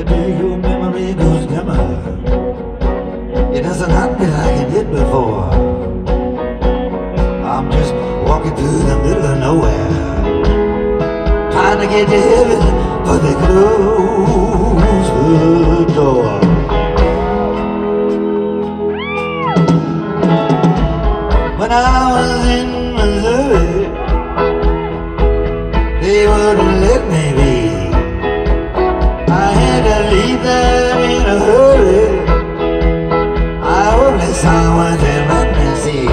day your memory goes dimmer. It doesn't haunt me like it did before. I'm just walking through the middle of nowhere, trying to get to heaven, but they close the door. When I was in Missouri, they wouldn't let me be. I had to leave them in a hurry. I only saw what they let me see.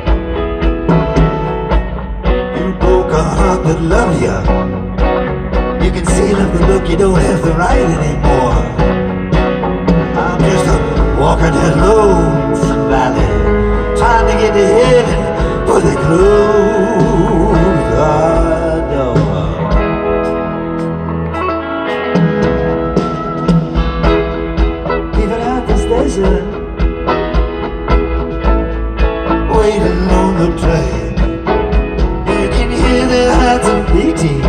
You broke a heart that loved you. You can see it in the look, you don't have to write anymore. I'm just walking that lonesome valley, trying to get to heaven, but they close the door. Even at the station, waiting on the train, you can hear their hearts beating,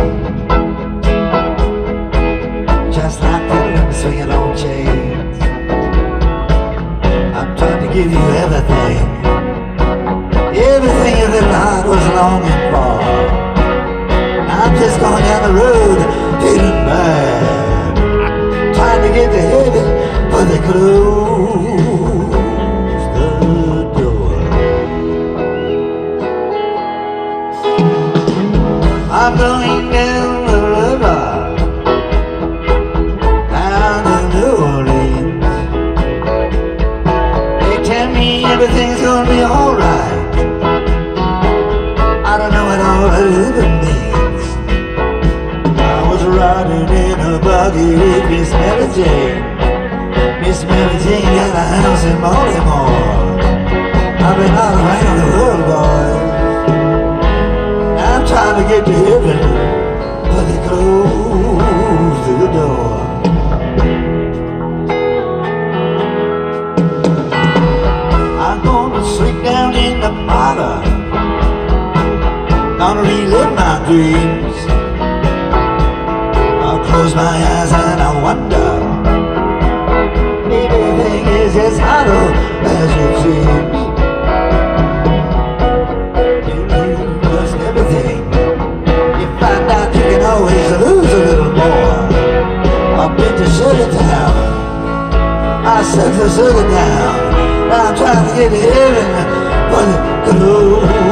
just like them swinging on chains. I'm trying to give you everything, everything your little heart was longing for. I'm just going down the road, feeling bad, trying to get to heaven, but they close the door. I'm going down the river, down to New Orleans. They tell me everything's gonna be alright. I don't know what all that even means. I was riding in a buggy with Miss Mary Jane. Miss Mary Jane got a house in Baltimore. I've been all around the world, boys. I'm trying to get to heaven, but they close the door. I'm gonna sleep down in the parlor, gonna relive my dreams. I'll close my eyes and I wonder, everything is as hollow as it seems. You lose everything, you find out you can always lose a little more. I've been to sugar town, I suck the sugar down. I'm trying to get to heaven, but it close